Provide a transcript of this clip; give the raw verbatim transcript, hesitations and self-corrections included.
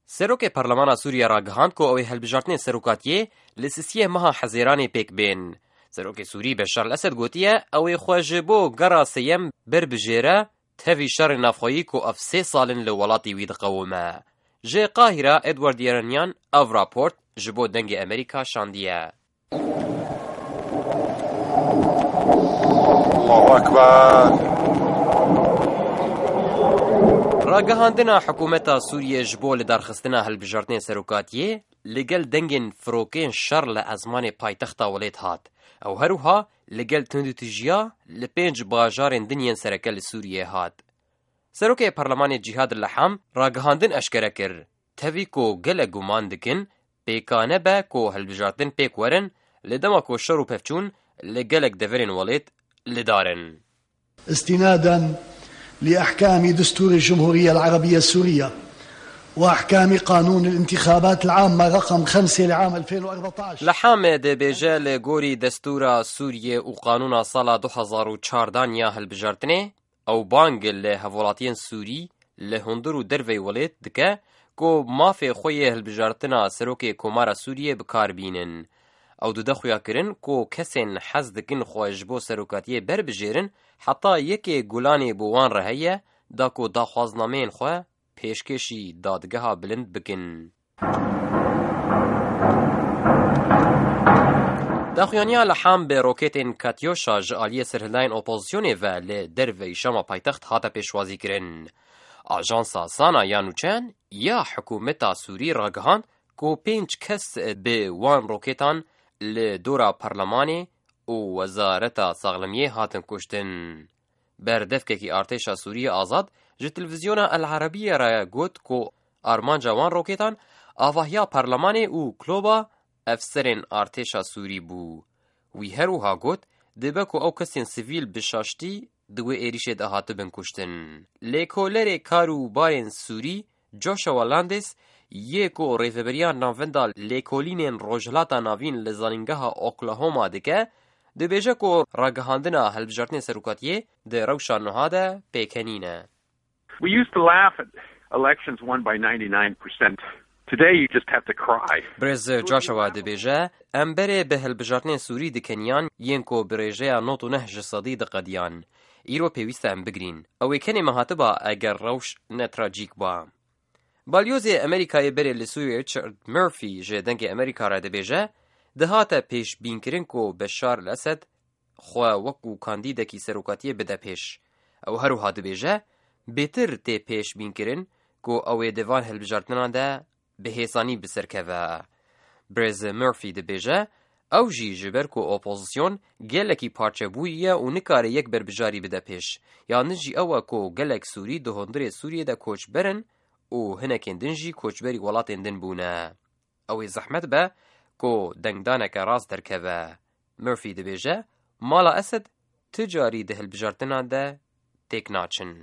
Serokê Parlemana Sûriya ra gihand ku ew ê hilbijartinên serokatiyê li sisiyê meha Hezêranê pêk bên. Serokê Sûrî Beşar el-Esed gotiye ew ê xwe ji bo gera sêyem berbijêre tevî şerê navxweyî ku ev sê salin li welatê wî diqewime. Ji Qahîra Edward Yeranian ev raport ji bo dengê Amerîka şandiye. Allahu Ekber. Ragihandina hikûmeta Sûriyê ji bo li darxistina hilbijartinên serokatiyê li gel dengên firokên şer li ezmanê paytexta welêt hat. Ew herûha li gel tundûtijiya li pênc bajarên dinyên sereke li Sûriyê hat. Serokê Parlemanê Cihad el-Leham ragihandin eşkere kir. Tevî ku gelek guman dikin, pêkane be ku hilbijartin pêk werin, li dema ku şer û pevçûn li gelek deverên welêt li darin. استنادا لأحكام دستور الجمهورية العربية السورية وأحكام قانون الانتخابات العامة رقم خمسة لعام ألفين وأربعة عشر. لحام دبیجه لگوری دستور سوریه و قانون سال دو هزار و چهارده یا هلبجارتنه او بانگ لهولاتین سوری لهندر و دروی ولید دکه کو مافی خوی هلبجارتنا سروک کمار سوریه بکار بینن. او دو دخویا کرن کو کسین حز دکن خواهش بو سروکاتیه بر بجیرن حتی یکی گولانی بوان رهیه دا کو داخوازنامین خواه پیشکشی دادگاه بلند بکن. داخویانیا لحام به روکتین کاتیوشا جعالی سرهلاین اپوزیونی و لدروی شما پایتخت هاتا پیشوازی کرن. آژانسا سانا یانوچن یا حکومتا سوری راگهاند کو پینچ کس به وان روکتان لدورا پارلمانی و وزارتا ساغلمیه هاتن کشتن. بردفکه کی ارتشا سوری آزاد ji televizyona El Arabiye ra got ku armanca wan roketan avahiya parlemanê û kloba efserên artêşa Sûrî bû. Wî herûha got dibe ku ew kesên sivîl bişaştî di wê êrişê de hatibin kuştin. Lêkolerê kar û barên Sûrî Joshua Landis yê ku rêveberiya navenda lêkolînên rojhilata navîn li zanîngeha Oklahoma dike, dibêje ku ragihandina hilbijartinê serokatiyê di rewşa niha de pêkenîne. We used to laugh at elections won by ninety-nine percent. Today you just have to cry. Brez Joshua dibêje em berê bi hilbijartinên Sûrî dikeniyan yên ku bi rêjeya not û neh ji sedî diqediyan. Îro pêwîst e em bigirîn. Ew ê kenê me hatiba eger rewş ne trajîk ba. Balyozê Amerîkayê berê li Sûriyê Richard Murphy ji dengê Amerîka re dibêje dihate pêşbînkirin ku Beşar el-Esed xwe wekû kandîdekî serokatiyê bide pêş. Ew herûha dibêje bêtir tê pêşbînkirin ku ew ê di van hilbijartinan de bi hêsanî biserkeve. Brez Murphy dibêje ew jî ji ber ku opozisyon gelekî parçebûyî ye û nikare yek berbijarî bide pêş. Yanin jî ew e ku gelek Sûrî di hundirê Sûriyê de koçberin û hinekên din jî koçberî welatên din bûne. Ew ê zehmet be ku dengdaneke rast derkeve. Murphy dibêje mala Esed ti carî di hilbijartinan de têk naçin.